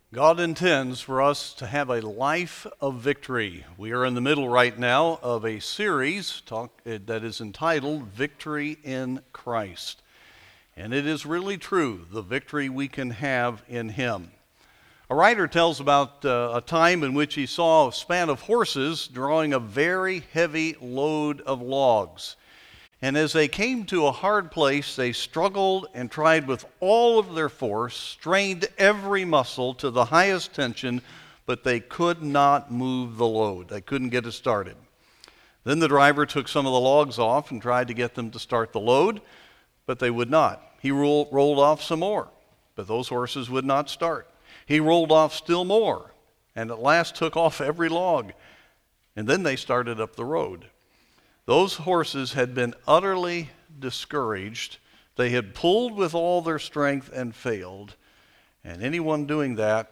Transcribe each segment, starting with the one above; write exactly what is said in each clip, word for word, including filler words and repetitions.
God intends for us to have a life of victory. We are in the middle right now of a series talk, uh, that is entitled Victory in Christ. And it is really true, the victory we can have in Him. A writer tells about uh, a time in which he saw a span of horses drawing a very heavy load of logs. And as they came to a hard place, they struggled and tried with all of their force, strained every muscle to the highest tension, but they could not move the load. They couldn't get it started. Then the driver took some of the logs off and tried to get them to start the load, but they would not. He roll, rolled off some more, but those horses would not start. He rolled off still more, and at last took off every log, and then they started up the road. Those horses had been utterly discouraged. They had pulled with all their strength and failed. And anyone doing that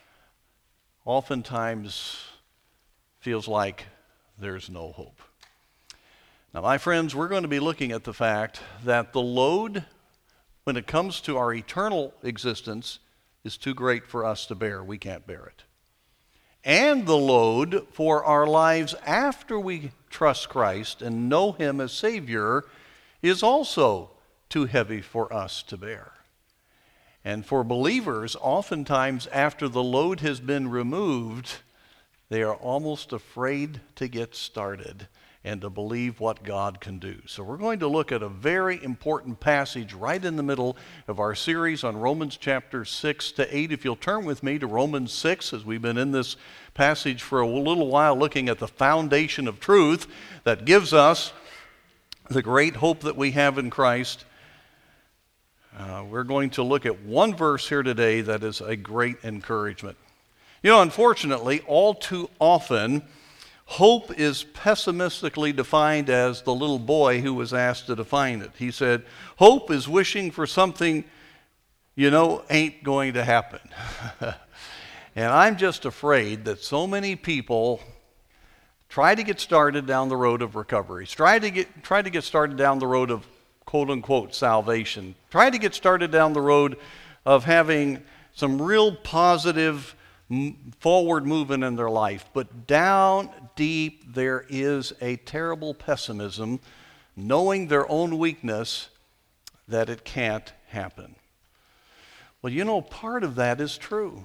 oftentimes feels like there's no hope. Now, my friends, we're going to be looking at the fact that the load, when it comes to our eternal existence, is too great for us to bear. We can't bear it. And the load for our lives after we trust Christ and know Him as Savior is also too heavy for us to bear. And for believers, oftentimes after the load has been removed, they are almost afraid to get started and to believe what God can do. So we're going to look at a very important passage right in the middle of our series on Romans chapter six to eight. If you'll turn with me to Romans six, as we've been in this passage for a little while looking at the foundation of truth that gives us the great hope that we have in Christ. Uh, we're going to look at one verse here today that is a great encouragement. You know, unfortunately, all too often, hope is pessimistically defined as the little boy who was asked to define it. He said, hope is wishing for something you know ain't going to happen. And I'm just afraid that so many people try to get started down the road of recovery, try to get, try to get started down the road of quote-unquote salvation, try to get started down the road of having some real positive forward movement in their life, but down deep there is a terrible pessimism, knowing their own weakness, that it can't happen. Well, you know, part of that is true.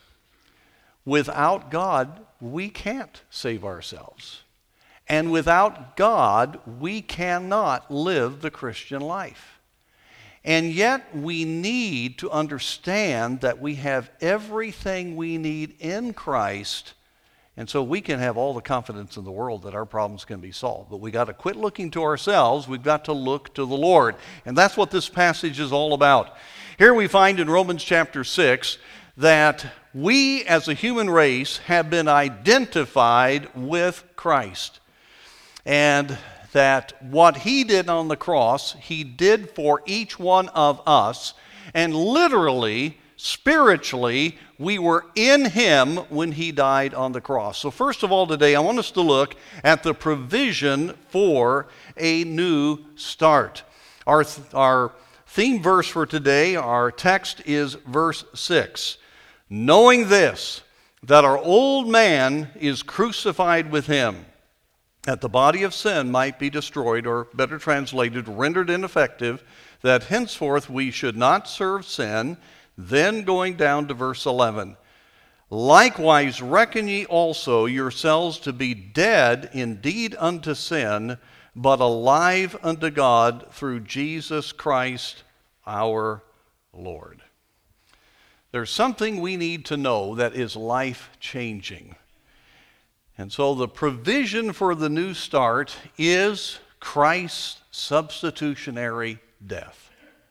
Without God, we can't save ourselves. And without God, we cannot live the Christian life. And yet we need to understand that we have everything we need in Christ, and so we can have all the confidence in the world that our problems can be solved. But we got to quit looking to ourselves. We've got to look to the Lord. And that's what this passage is all about. Here we find in Romans chapter six that we as a human race have been identified with Christ. And that what He did on the cross, He did for each one of us. And literally, spiritually, we were in Him when He died on the cross. So first of all today, I want us to look at the provision for a new start. Our, our theme verse for today, our text is verse six. Knowing this, that our old man is crucified with Him, that the body of sin might be destroyed, or better translated, rendered ineffective, that henceforth we should not serve sin. Then going down to verse eleven, likewise reckon ye also yourselves to be dead indeed unto sin, but alive unto God through Jesus Christ our Lord. There's something we need to know that is life-changing. And so the provision for the new start is Christ's substitutionary death.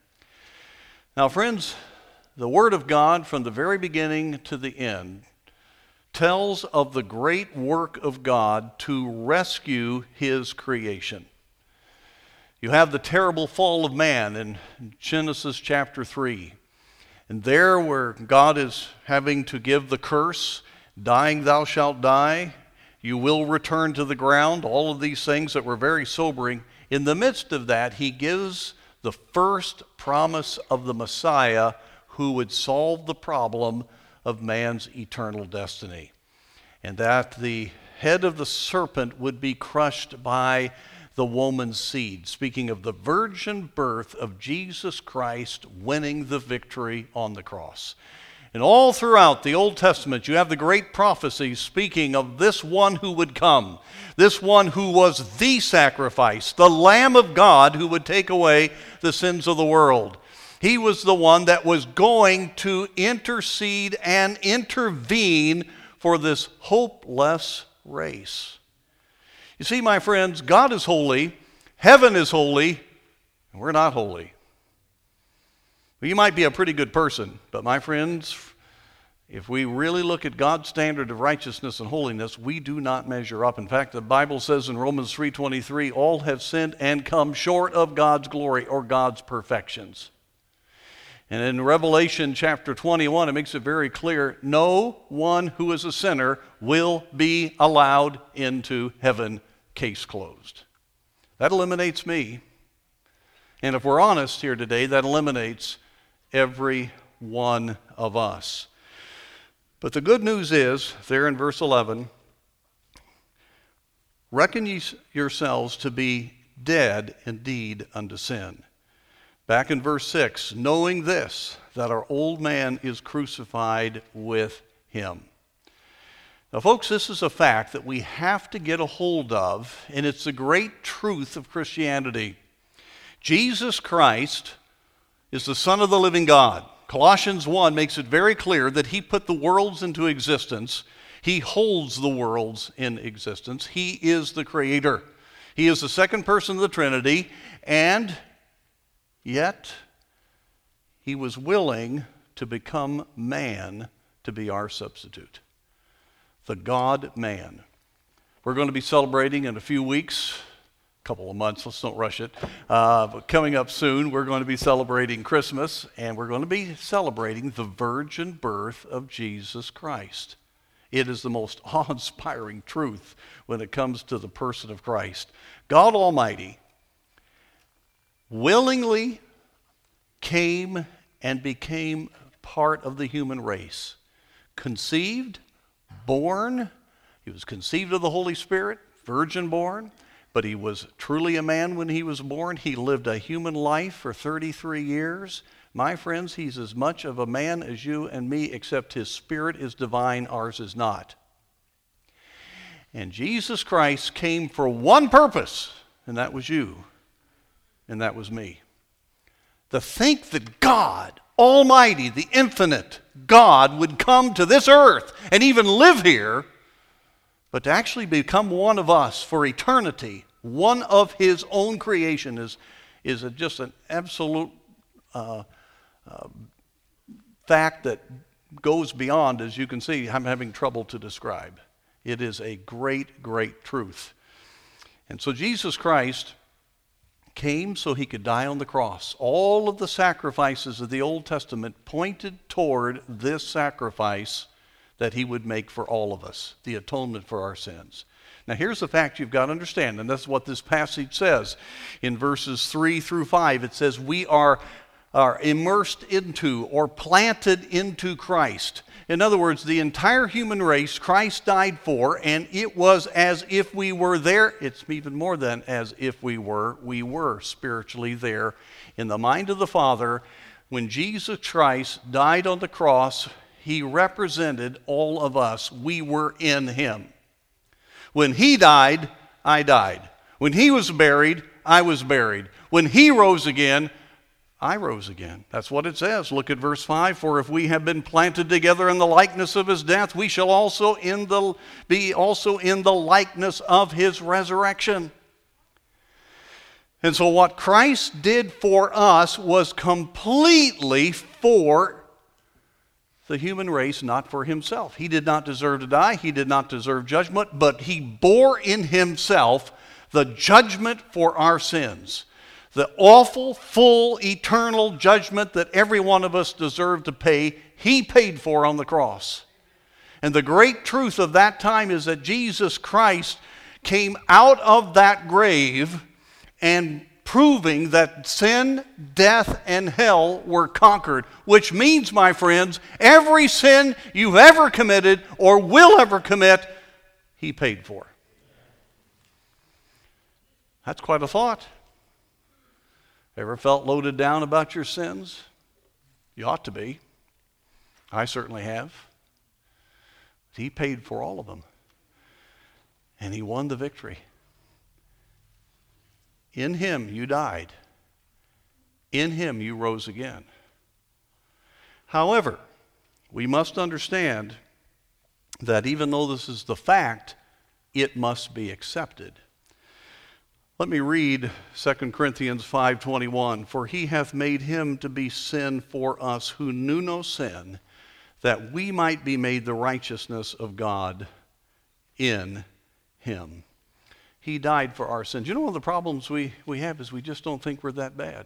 Now, friends, the Word of God from the very beginning to the end tells of the great work of God to rescue His creation. You have the terrible fall of man in Genesis chapter three. And there where God is having to give the curse, dying thou shalt die, you will return to the ground, all of these things that were very sobering. In the midst of that, He gives the first promise of the Messiah who would solve the problem of man's eternal destiny, and that the head of the serpent would be crushed by the woman's seed, speaking of the virgin birth of Jesus Christ winning the victory on the cross. And all throughout the Old Testament, you have the great prophecies speaking of this one who would come, this one who was the sacrifice, the Lamb of God who would take away the sins of the world. He was the one that was going to intercede and intervene for this hopeless race. You see, my friends, God is holy, heaven is holy, and we're not holy. Well, you might be a pretty good person, but my friends, if we really look at God's standard of righteousness and holiness, we do not measure up. In fact, the Bible says in Romans three twenty-three, all have sinned and come short of God's glory or God's perfections. And in Revelation chapter twenty-one, it makes it very clear, no one who is a sinner will be allowed into heaven, case closed. That eliminates me. And if we're honest here today, that eliminates every one of us. But the good news is, there in verse eleven, reckon ye yourselves to be dead indeed unto sin. Back in verse six, knowing this, that our old man is crucified with him. Now, folks, this is a fact that we have to get a hold of, and it's the great truth of Christianity. Jesus Christ is the Son of the living God. Colossians one makes it very clear that he put the worlds into existence. He holds the worlds in existence. He is the Creator. He is the second person of the Trinity, and yet, he was willing to become man to be our substitute. The God-man. We're going to be celebrating in a few weeks, a couple of months, let's don't rush it. Uh, but coming up soon, we're going to be celebrating Christmas, and we're going to be celebrating the virgin birth of Jesus Christ. It is the most awe-inspiring truth when it comes to the person of Christ. God Almighty willingly came and became part of the human race. Conceived, born, he was conceived of the Holy Spirit, virgin born, but he was truly a man when he was born. He lived a human life for thirty-three years. My friends, he's as much of a man as you and me, except his spirit is divine, ours is not. And Jesus Christ came for one purpose, and that was you. And that was me. To think that God Almighty, the infinite God, would come to this earth and even live here, but to actually become one of us for eternity, one of his own creation, is, is a, just an absolute uh, uh, fact that goes beyond, as you can see, I'm having trouble to describe. It is a great, great truth. And so Jesus Christ came so he could die on the cross. All of the sacrifices of the Old Testament pointed toward this sacrifice that he would make for all of us, the atonement for our sins. Now here's the fact you've got to understand, and that's what this passage says. In verses three through five, it says, we are, are immersed into or planted into Christ. In other words, the entire human race Christ died for, and it was as if we were there. It's even more than as if we were. We were spiritually there in the mind of the Father. When Jesus Christ died on the cross, he represented all of us. We were in him. When he died, I died. When he was buried, I was buried. When he rose again, I rose again. That's what it says. Look at verse five. For if we have been planted together in the likeness of his death, we shall also in the, be also in the likeness of his resurrection. And so what Christ did for us was completely for the human race, not for himself. He did not deserve to die. He did not deserve judgment, but he bore in himself the judgment for our sins. The awful, full, eternal judgment that every one of us deserved to pay, he paid for on the cross. And the great truth of that time is that Jesus Christ came out of that grave and proving that sin, death, and hell were conquered, which means, my friends, every sin you've ever committed or will ever commit, he paid for. That's quite a thought. Ever felt loaded down about your sins? You ought to be. I certainly have. He paid for all of them. And he won the victory. In him you died. In him you rose again. However, we must understand that even though this is the fact, it must be accepted. Let me read Second Corinthians five twenty-one. For he hath made him to be sin for us who knew no sin, that we might be made the righteousness of God in him. He died for our sins. You know, one of the problems we, we have is we just don't think we're that bad.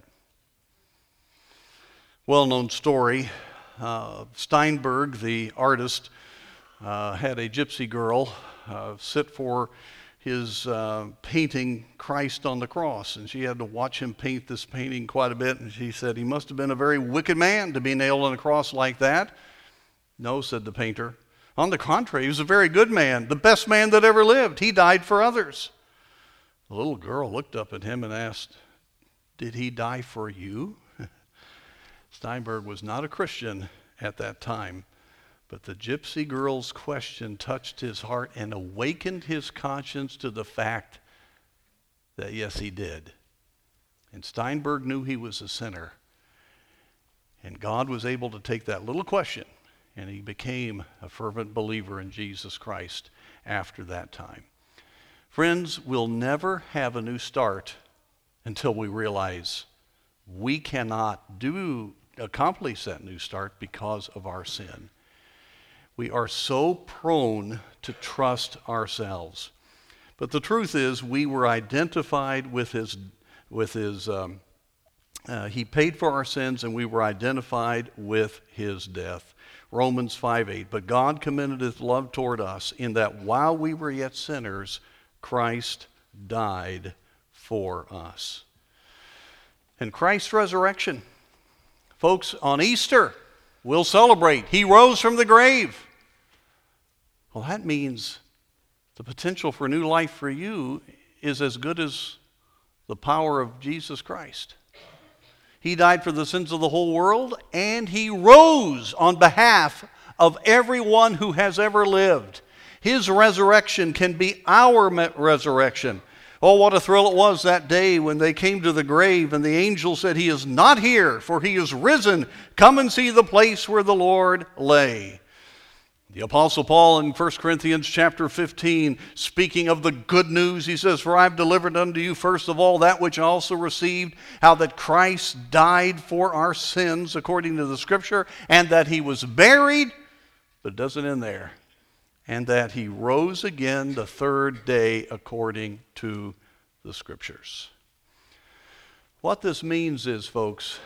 Well-known story. Uh, Steinberg, the artist, uh, had a gypsy girl uh, sit for his uh, painting Christ on the cross. And she had to watch him paint this painting quite a bit. And she said, he must have been a very wicked man to be nailed on a cross like that. No, said the painter. On the contrary, he was a very good man, the best man that ever lived. He died for others. The little girl looked up at him and asked, did he die for you? Steinberg was not a Christian at that time, but the gypsy girl's question touched his heart and awakened his conscience to the fact that yes, he did. And Steinberg knew he was a sinner. And God was able to take that little question, and he became a fervent believer in Jesus Christ after that time. Friends, we'll never have a new start until we realize we cannot do accomplish that new start because of our sin. We are so prone to trust ourselves. But the truth is, we were identified with his, with his um, uh, he paid for our sins, and we were identified with his death. Romans five eight, but God commended his love toward us in that while we were yet sinners, Christ died for us. And Christ's resurrection, folks, on Easter, we'll celebrate. He rose from the grave. Well, that means the potential for new life for you is as good as the power of Jesus Christ. He died for the sins of the whole world, and he rose on behalf of everyone who has ever lived. His resurrection can be our resurrection. Oh, what a thrill it was that day when they came to the grave and the angel said, he is not here, for he is risen. Come and see the place where the Lord lay. The Apostle Paul in First Corinthians chapter fifteen, speaking of the good news, he says, for I have delivered unto you first of all that which I also received, how that Christ died for our sins according to the Scripture, and that he was buried, but it doesn't end there, and that he rose again the third day according to the Scriptures. What this means is, folks,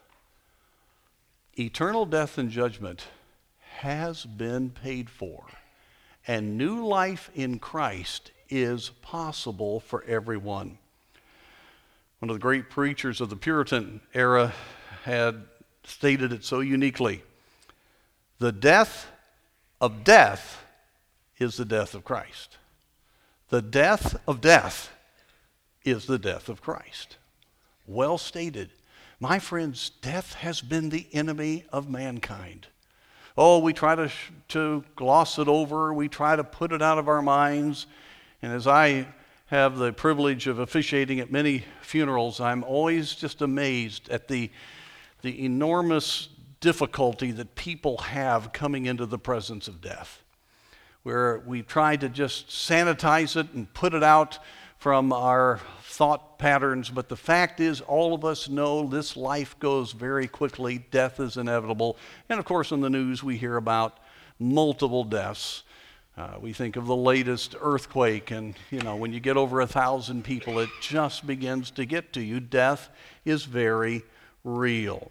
eternal death and judgment has been paid for, and new life in Christ is possible for everyone. One of the great preachers of the Puritan era had stated it so uniquely. The death of death is the death of Christ. The death of death is the death of Christ. Well stated. My friends, death has been the enemy of mankind. Oh, we try to, to gloss it over. We try to put it out of our minds. And as I have the privilege of officiating at many funerals, I'm always just amazed at the, the enormous difficulty that people have coming into the presence of death, where we try to just sanitize it and put it out from our thought patterns. But the fact is, all of us know this life goes very quickly. Death is inevitable. And of course, in the news, we hear about multiple deaths. Uh, we think of the latest earthquake, and you know, when you get over a thousand people, it just begins to get to you. Death is very real.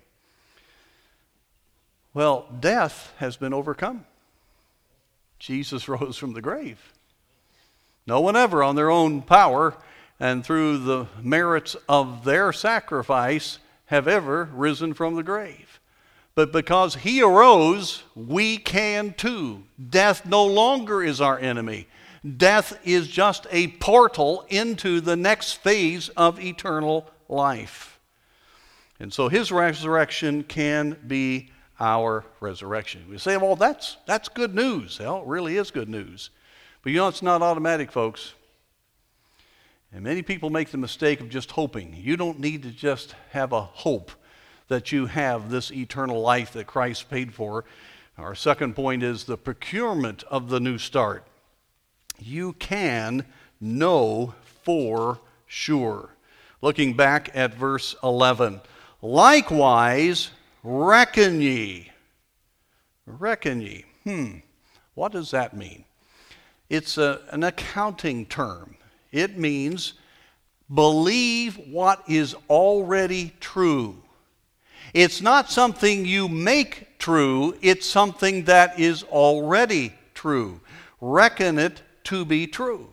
Well, death has been overcome. Jesus rose from the grave. No one ever on their own power and through the merits of their sacrifice have ever risen from the grave. But because he arose, we can too. Death no longer is our enemy. Death is just a portal into the next phase of eternal life. And so his resurrection can be our resurrection. We say, well, that's, that's good news. Well, it really is good news. But you know, it's not automatic, folks. And many people make the mistake of just hoping. You don't need to just have a hope that you have this eternal life that Christ paid for. Our second point is the procurement of the new start. You can know for sure. Looking back at verse eleven. Likewise, reckon ye. Reckon ye. Hmm. What does that mean? It's a, an accounting term. It means believe what is already true. It's not something you make true. It's something that is already true. Reckon it to be true.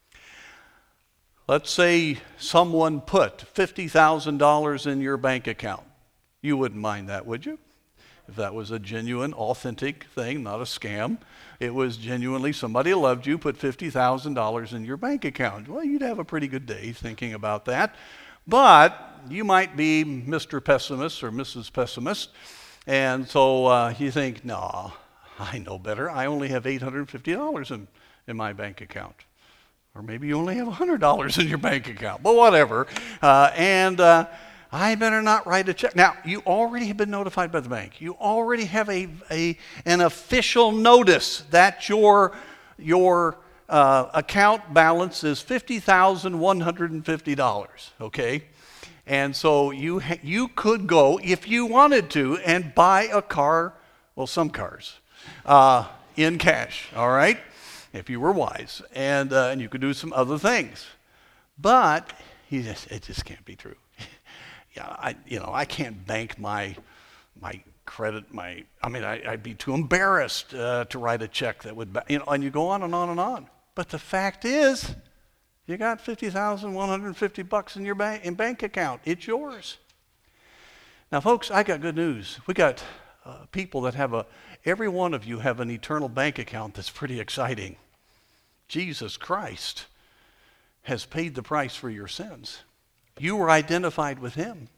Let's say someone put fifty thousand dollars in your bank account. You wouldn't mind that, would you? If that was a genuine, authentic thing, not a scam. It was genuinely somebody loved you, put fifty thousand dollars in your bank account. Well, you'd have a pretty good day thinking about that. But you might be Mister Pessimist or Missus Pessimist, and so uh, you think, no, I know better. I only have eight hundred fifty dollars in, in my bank account. Or maybe you only have one hundred dollars in your bank account, but whatever. Uh, and uh, I better not write a check. Now, you already have been notified by the bank. You already have a, a an official notice that your, your uh, account balance is fifty thousand one hundred fifty dollars, okay? And so you ha- you could go, if you wanted to, and buy a car, well, some cars, uh, in cash, all right? If you were wise, and uh, and you could do some other things, but he just, it just can't be true. yeah, I you know I can't bank my my credit. My I mean I, I'd be too embarrassed uh, to write a check that would you know. And you go on and on and on. But the fact is, you got fifty thousand one hundred fifty bucks in your bank in bank account. It's yours. Now, folks, I got good news. We got uh, people that have a. Every one of you have an eternal bank account that's pretty exciting. Jesus Christ has paid the price for your sins. You were identified with him.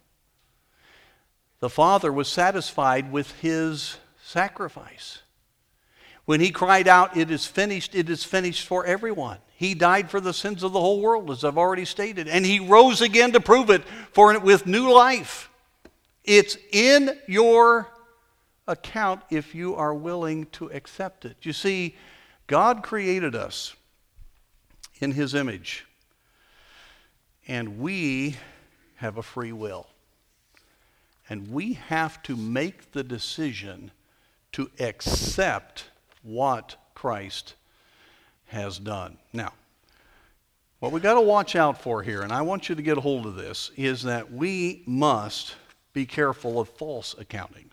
The Father was satisfied with his sacrifice. When he cried out, "It is finished," it is finished for everyone. He died for the sins of the whole world, as I've already stated, and he rose again to prove it for it with new life. It's in your account if you are willing to accept it. You see, God created us in his image, and we have a free will. And we have to make the decision to accept what Christ has done. Now, what we got to watch out for here, and I want you to get a hold of this, is that we must be careful of false accounting.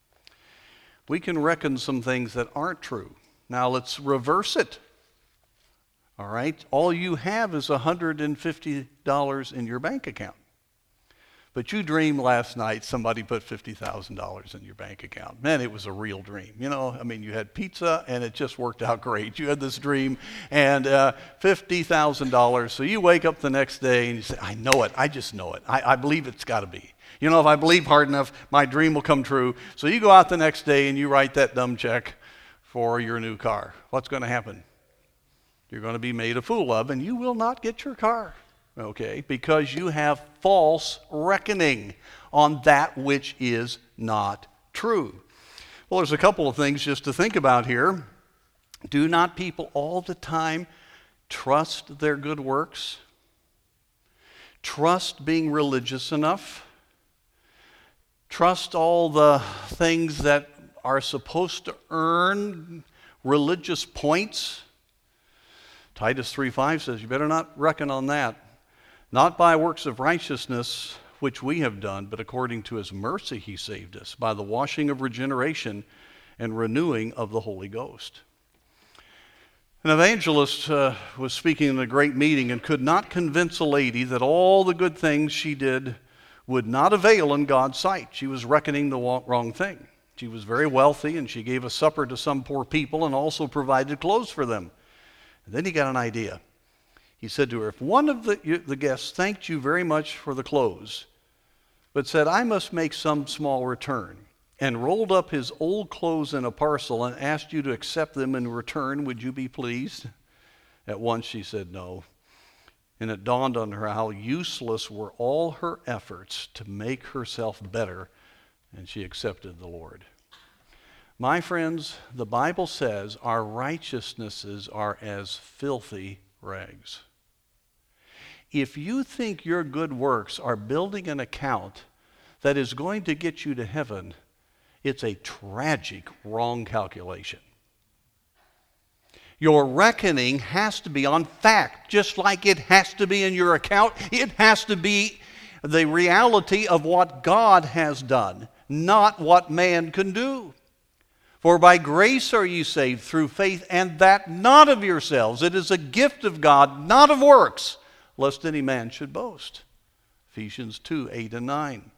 We can reckon some things that aren't true. Now let's reverse it. All right? All you have is one hundred fifty dollars in your bank account. But you dreamed last night somebody put fifty thousand dollars in your bank account. Man, it was a real dream. You know, I mean, you had pizza and it just worked out great. You had this dream and uh, fifty thousand dollars. So you wake up the next day and you say, I know it. I just know it. I, I believe it's got to be. You know, if I believe hard enough, my dream will come true. So you go out the next day and you write that dumb check for your new car. What's going to happen? You're going to be made a fool of, and you will not get your car, okay, because you have false reckoning on that which is not true. Well, there's a couple of things just to think about here. Do not people all the time trust their good works? Trust being religious enough? Trust all the things that are supposed to earn religious points? Titus three five says, you better not reckon on that. Not by works of righteousness, which we have done, but according to his mercy he saved us, by the washing of regeneration and renewing of the Holy Ghost. An evangelist uh, was speaking in a great meeting and could not convince a lady that all the good things she did would not avail in God's sight. She was reckoning the wrong thing. She was very wealthy, and she gave a supper to some poor people and also provided clothes for them. And then he got an idea. He said to her, if one of the, the guests thanked you very much for the clothes, but said, I must make some small return, and rolled up his old clothes in a parcel and asked you to accept them in return, would you be pleased? At once she said no. And it dawned on her how useless were all her efforts to make herself better, and she accepted the Lord. My friends, the Bible says our righteousnesses are as filthy rags. If you think your good works are building an account that is going to get you to heaven, it's a tragic wrong calculation. Your reckoning has to be on fact, just like it has to be in your account. It has to be the reality of what God has done, not what man can do. For by grace are ye saved through faith, and that not of yourselves. It is a gift of God, not of works, lest any man should boast. Ephesians two, eight and nine.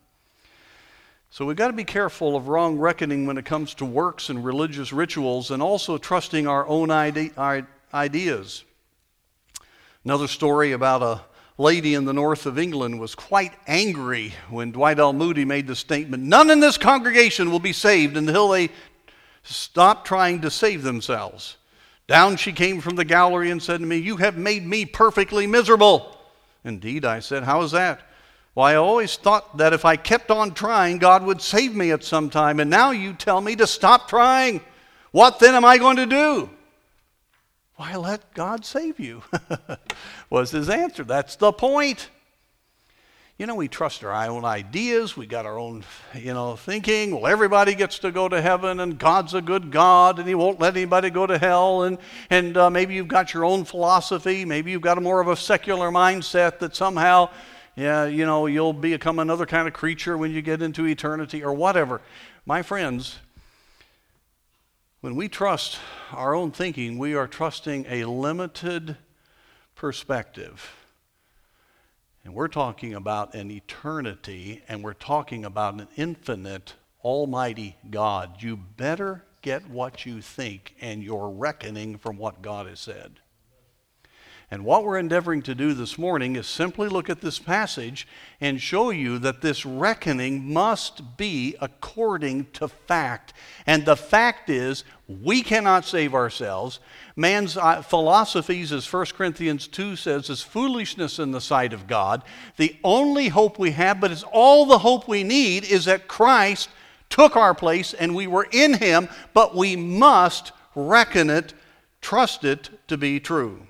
So we've got to be careful of wrong reckoning when it comes to works and religious rituals, and also trusting our own ide- our ideas. Another story about a lady in the north of England was quite angry when Dwight L. Moody made the statement, none in this congregation will be saved until they stop trying to save themselves. Down she came from the gallery and said to me, you have made me perfectly miserable. Indeed, I said, how is that? Why, I always thought that if I kept on trying, God would save me at some time. And now you tell me to stop trying. What then am I going to do? Why, let God save you, was his answer. That's the point. You know, we trust our own ideas. We got our own, you know, thinking. Well, everybody gets to go to heaven, and God's a good God, and he won't let anybody go to hell. And, and uh, maybe you've got your own philosophy. Maybe you've got a more of a secular mindset that somehow, yeah, you know, you'll become another kind of creature when you get into eternity or whatever. My friends, when we trust our own thinking, we are trusting a limited perspective. And we're talking about an eternity, and we're talking about an infinite, almighty God. You better get what you think and your reckoning from what God has said. And what we're endeavoring to do this morning is simply look at this passage and show you that this reckoning must be according to fact. And the fact is, we cannot save ourselves. Man's uh, philosophies, as First Corinthians two says, is foolishness in the sight of God. The only hope we have, but it's all the hope we need, is that Christ took our place and we were in him, but we must reckon it, trust it to be true.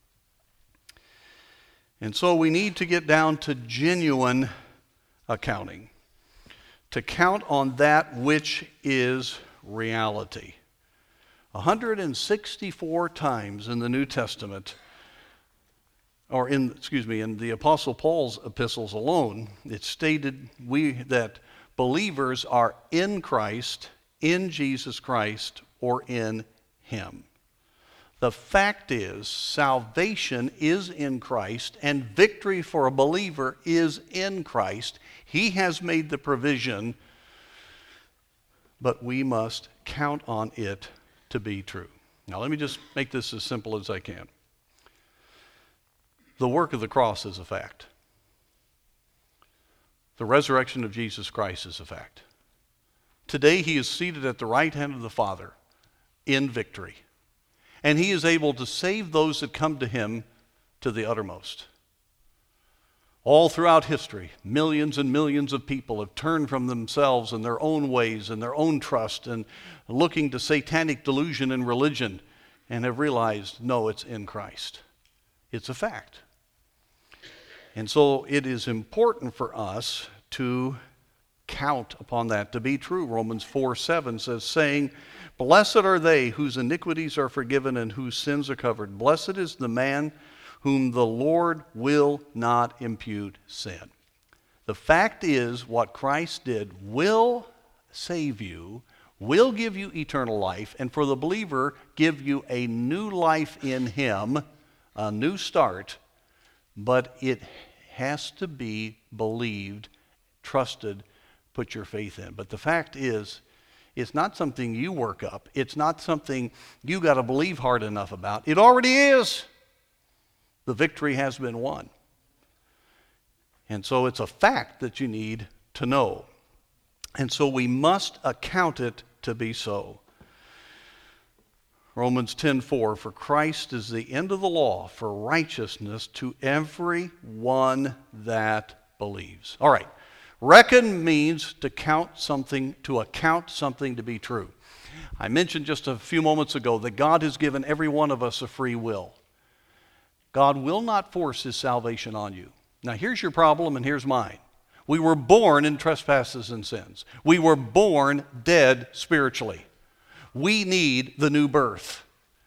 And so we need to get down to genuine accounting, to count on that which is reality. one hundred sixty-four times in the New Testament, or in, excuse me, in the Apostle Paul's epistles alone, it's stated we that believers are in Christ, in Jesus Christ, or in him. The fact is, salvation is in Christ, and victory for a believer is in Christ. He has made the provision, but we must count on it to be true. Now, let me just make this as simple as I can. The work of the cross is a fact. The resurrection of Jesus Christ is a fact. Today, he is seated at the right hand of the Father in victory. And he is able to save those that come to him to the uttermost. All throughout history, millions and millions of people have turned from themselves and their own ways and their own trust and looking to satanic delusion and religion and have realized, no, it's in Christ. It's a fact. And so it is important for us to count upon that to be true. Romans four seven says, saying, blessed are they whose iniquities are forgiven and whose sins are covered. Blessed is the man whom the Lord will not impute sin. The fact is, what Christ did will save you, will give you eternal life, and for the believer, give you a new life in him, a new start, but it has to be believed, trusted, put your faith in. But the fact is, it's not something you work up. It's not something you got to believe hard enough about. It already is. The victory has been won. And so it's a fact that you need to know. And so we must account it to be so. Romans ten four, for Christ is the end of the law for righteousness to every one that believes. All right. Reckon means to count something, to account something to be true. I mentioned just a few moments ago that God has given every one of us a free will. God will not force his salvation on you. Now here's your problem and here's mine. We were born in trespasses and sins. We were born dead spiritually. We need the new birth.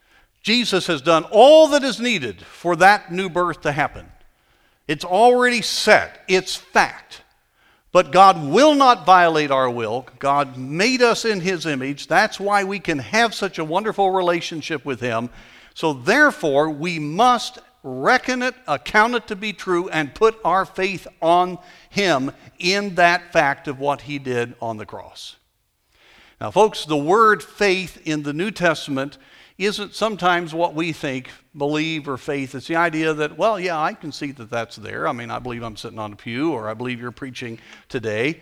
Jesus has done all that is needed for that new birth to happen. It's already set. It's fact. But God will not violate our will. God made us in his image. That's why we can have such a wonderful relationship with him. So therefore, we must reckon it, account it to be true, and put our faith on him in that fact of what he did on the cross. Now, folks, the word faith in the New Testament isn't sometimes what we think, believe, or faith. It's the idea that, well, yeah, I can see that that's there. I mean, I believe I'm sitting on a pew, or I believe you're preaching today.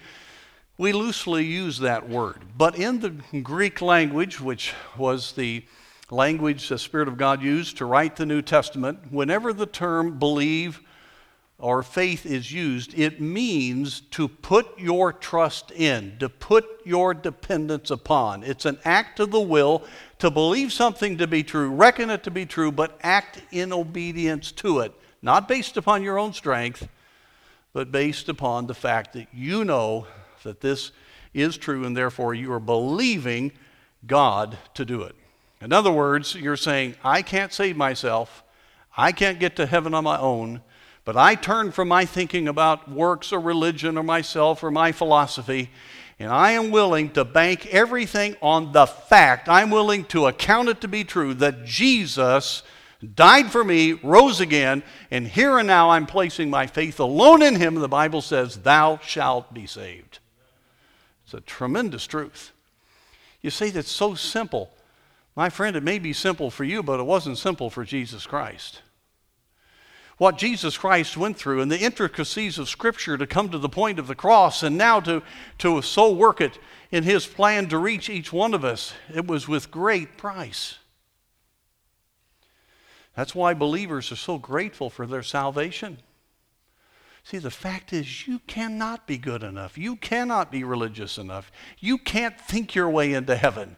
We loosely use that word. But in the Greek language, which was the language the Spirit of God used to write the New Testament, whenever the term believe or faith is used, it means to put your trust in, to put your dependence upon. It's an act of the will to believe something to be true, reckon it to be true, but act in obedience to it, not based upon your own strength, but based upon the fact that you know that this is true, and therefore you are believing God to do it. In other words, you're saying, I can't save myself, I can't get to heaven on my own, but I turn from my thinking about works or religion or myself or my philosophy, and I am willing to bank everything on the fact, I'm willing to account it to be true, that Jesus died for me, rose again, and here and now I'm placing my faith alone in him. The Bible says, thou shalt be saved. It's a tremendous truth. You say that's so simple. My friend, it may be simple for you, but it wasn't simple for Jesus Christ. What Jesus Christ went through and the intricacies of Scripture to come to the point of the cross and now to, to so work it in his plan to reach each one of us, it was with great price. That's why believers are so grateful for their salvation. See, the fact is you cannot be good enough. You cannot be religious enough. You can't think your way into heaven.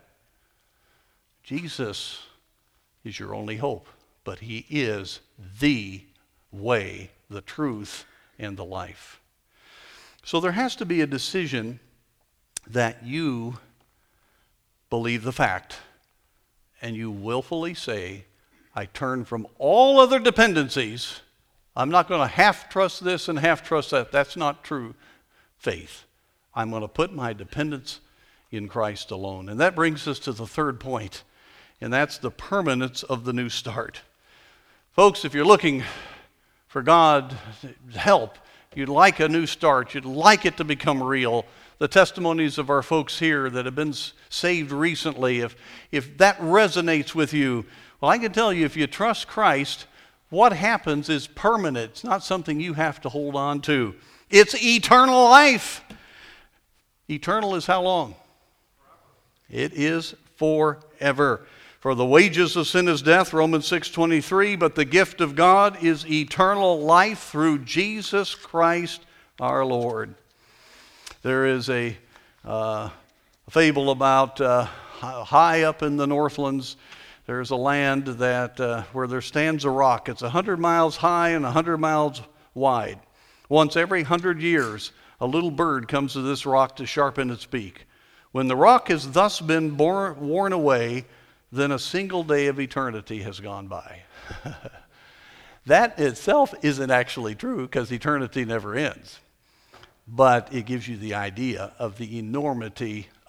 Jesus is your only hope, but he is the way, the truth, and the life. So there has to be a decision that you believe the fact and you willfully say, I turn from all other dependencies. I'm not going to half trust this and half trust that. That's not true faith. I'm going to put my dependence in Christ alone. And that brings us to the third point, and that's the permanence of the new start. Folks, if you're looking for God's help, you'd like a new start, you'd like it to become real, the testimonies of our folks here that have been saved recently, if, if that resonates with you, well, I can tell you, if you trust Christ, what happens is permanent. It's not something you have to hold on to. It's eternal life. Eternal is how long? It is forever. For the wages of sin is death, Romans six twenty-three, but the gift of God is eternal life through Jesus Christ our Lord. There is a, uh, a fable about uh, high up in the Northlands, there's a land that uh, where there stands a rock. It's one hundred miles high and one hundred miles wide. Once every one hundred years, a little bird comes to this rock to sharpen its beak. When the rock has thus been born, worn away, then a single day of eternity has gone by. That itself isn't actually true because eternity never ends. But it gives you the idea of the enormity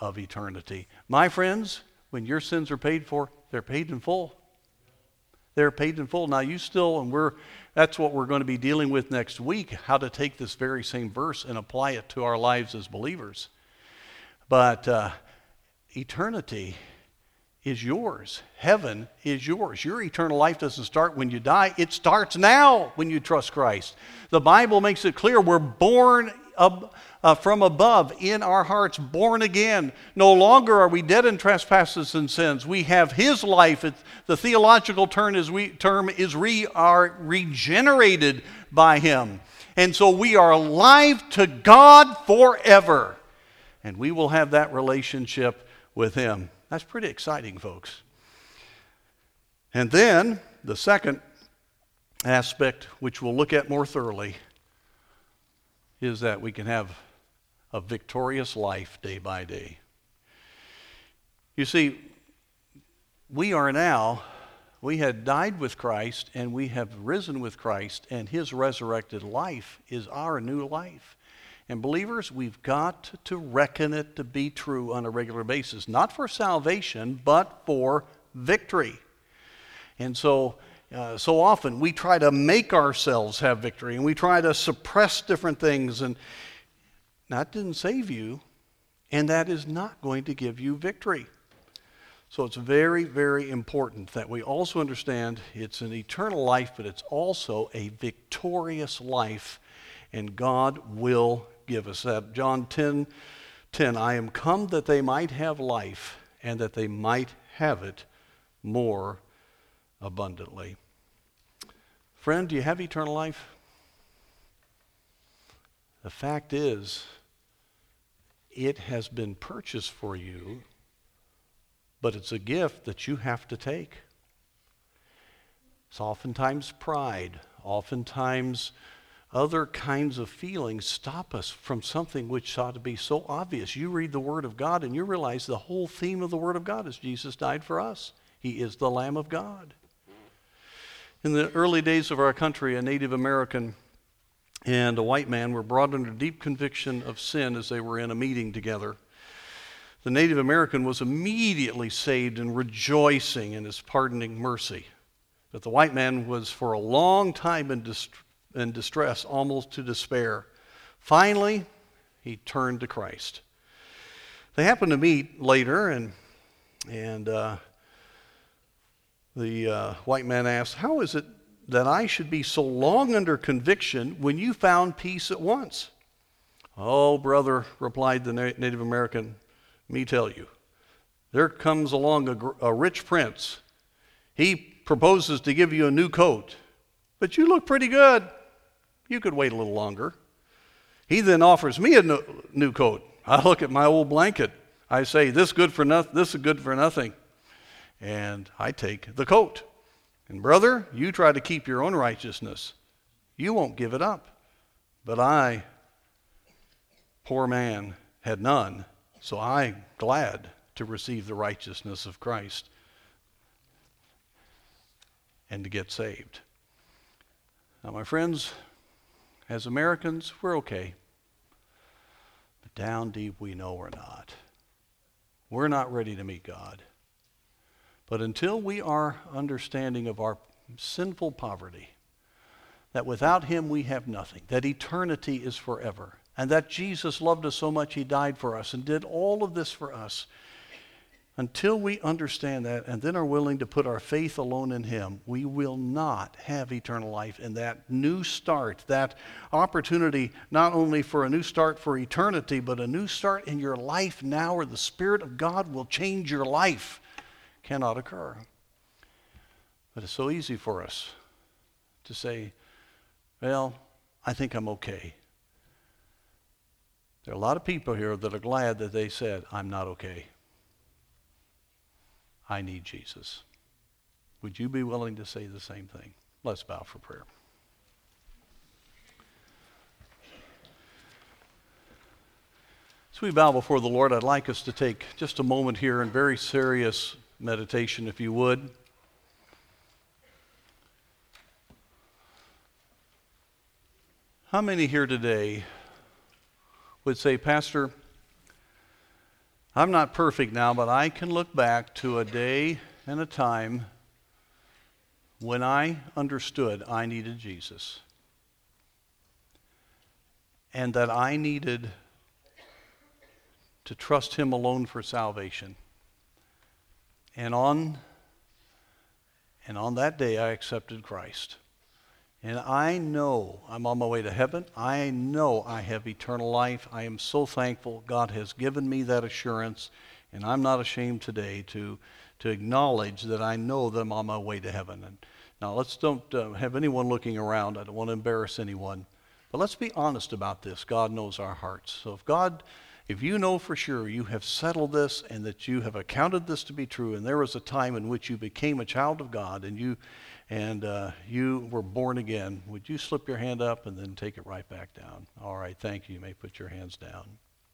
of eternity. My friends, when your sins are paid for, they're paid in full. They're paid in full. Now you still, and we're, that's what we're going to be dealing with next week, how to take this very same verse and apply it to our lives as believers. But uh, eternity is yours. Heaven is yours. Your eternal life doesn't start when you die. It starts now when you trust Christ. The Bible makes it clear we're born ab- uh, from above in our hearts, born again. No longer are we dead in trespasses and sins. We have His life. It's, the theological term is, we, term is we are regenerated by Him. And so we are alive to God forever. And we will have that relationship with Him. That's pretty exciting, folks. And then the second aspect, which we'll look at more thoroughly, is that we can have a victorious life day by day. You see, we are now, we had died with Christ and we have risen with Christ, and His resurrected life is our new life. And believers, we've got to reckon it to be true on a regular basis, not for salvation, but for victory. And so, uh, so often we try to make ourselves have victory, and we try to suppress different things, and that didn't save you, and that is not going to give you victory. So it's very, very important that we also understand it's an eternal life, but it's also a victorious life, and God will give us that. John ten ten, I am come that they might have life, and that they might have it more abundantly. Friend, do you have eternal life? The fact is, it has been purchased for you, but it's a gift that you have to take. It's oftentimes pride, oftentimes other kinds of feelings stop us from something which ought to be so obvious. You read the Word of God and you realize the whole theme of the Word of God is Jesus died for us. He is the Lamb of God. In the early days of our country, a Native American and a white man were brought under deep conviction of sin as they were in a meeting together. The Native American was immediately saved and rejoicing in his pardoning mercy. But the white man was for a long time in distress. in distress, almost to despair. Finally, he turned to Christ. They happened to meet later, and and uh, the uh, white man asked, how is it that I should be so long under conviction when you found peace at once? Oh, brother, replied the Na- Native American, me tell you, there comes along a, gr- a rich prince. He proposes to give you a new coat, but you look pretty good. You could wait a little longer. He then offers me a no, new coat. I look at my old blanket. I say, this good for nothing. This is good for nothing. And I take the coat. And brother, you try to keep your own righteousness. You won't give it up. But I, poor man, had none. So I'm glad to receive the righteousness of Christ and to get saved. Now, my friends, as Americans, we're okay. But down deep, we know we're not. We're not ready to meet God. But until we are understanding of our sinful poverty, that without Him we have nothing, that eternity is forever, and that Jesus loved us so much He died for us and did all of this for us, until we understand that and then are willing to put our faith alone in Him, we will not have eternal life. And that new start, that opportunity not only for a new start for eternity, but a new start in your life now where the Spirit of God will change your life, cannot occur. But it's so easy for us to say, well, I think I'm okay. There are a lot of people here that are glad that they said, I'm not okay. I need Jesus. Would you be willing to say the same thing? Let's bow for prayer. As we bow before the Lord, I'd like us to take just a moment here in very serious meditation, if you would. How many here today would say, Pastor, I'm not perfect now, but I can look back to a day and a time when I understood I needed Jesus and that I needed to trust him alone for salvation. And on and on that day I accepted Christ. And I know I'm on my way to heaven. I know I have eternal life. I am so thankful God has given me that assurance, and I'm not ashamed today to to acknowledge that I know that I'm on my way to heaven. And now let's don't uh, have anyone looking around. I don't want to embarrass anyone. But let's be honest about this. God knows our hearts. So if God, if you know for sure you have settled this and that you have accounted this to be true, and there was a time in which you became a child of God and you and uh, you were born again, would you slip your hand up and then take it right back down? All right, thank you. You may put your hands down.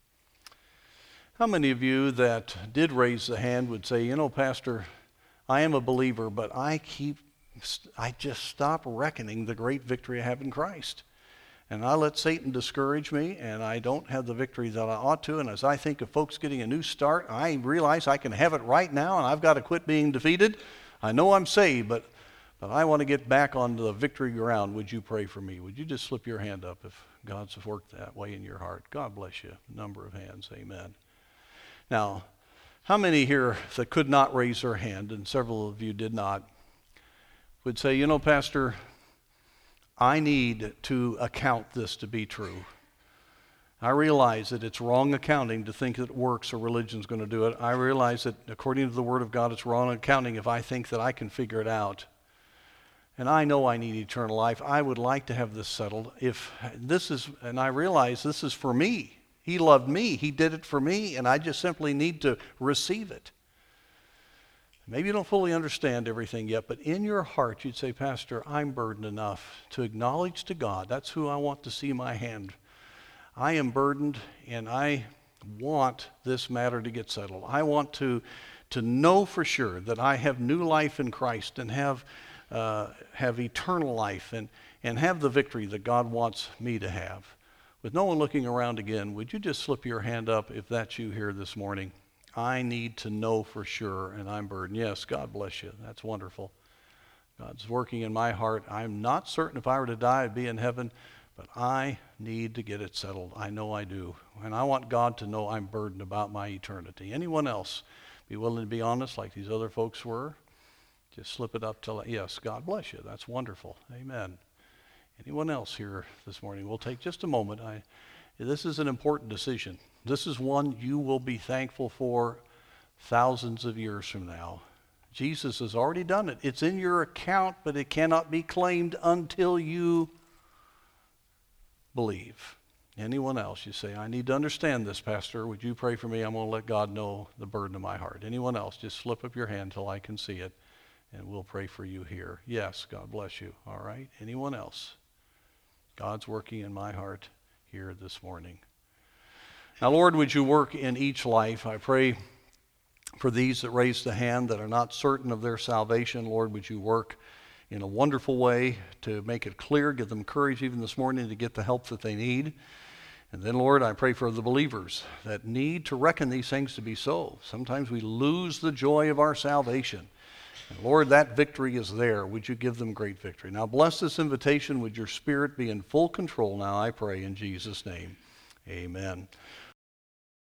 How many of you that did raise the hand would say, you know, Pastor, I am a believer, but I keep, I just stop reckoning the great victory I have in Christ. And I let Satan discourage me, and I don't have the victory that I ought to. And as I think of folks getting a new start, I realize I can have it right now, and I've got to quit being defeated. I know I'm saved, but But I want to get back onto the victory ground. Would you pray for me? Would you just slip your hand up if God's worked that way in your heart? God bless you. Number of hands. Amen. Now, how many here that could not raise their hand, and several of you did not, would say, you know, Pastor, I need to account this to be true. I realize that it's wrong accounting to think that works or religion's going to do it. I realize that according to the Word of God, it's wrong accounting if I think that I can figure it out. And I know I need eternal life. I would like to have this settled. If this is, and I realize this is for me. He loved me. He did it for me, and I just simply need to receive it. Maybe you don't fully understand everything yet, but in your heart you'd say, Pastor, I'm burdened enough to acknowledge to God. That's who I want to see my hand. I am burdened, and I want this matter to get settled. I want to, to know for sure that I have new life in Christ and have Uh, have eternal life and, and have the victory that God wants me to have. With no one looking around again, would you just slip your hand up if that's you here this morning? I need to know for sure, and I'm burdened. Yes, God bless you. That's wonderful. God's working in my heart. I'm not certain if I were to die, I'd be in heaven, but I need to get it settled. I know I do. And I want God to know I'm burdened about my eternity. Anyone else be willing to be honest like these other folks were? Just slip it up till, yes, God bless you. That's wonderful. Amen. Anyone else here this morning? We'll take just a moment. I, this is an important decision. This is one you will be thankful for thousands of years from now. Jesus has already done it. It's in your account, but it cannot be claimed until you believe. Anyone else? You say, I need to understand this, Pastor. Would you pray for me? I'm going to let God know the burden of my heart. Anyone else? Just slip up your hand till I can see it. And we'll pray for you here. Yes, God bless you. All right. Anyone else? God's working in my heart here this morning. Now, Lord, would you work in each life? I pray for these that raised the hand that are not certain of their salvation. Lord, would you work in a wonderful way to make it clear, give them courage even this morning to get the help that they need. And then, Lord, I pray for the believers that need to reckon these things to be so. Sometimes we lose the joy of our salvation. And Lord, that victory is there. Would you give them great victory? Now bless this invitation. Would your Spirit be in full control now, I pray in Jesus' name. Amen.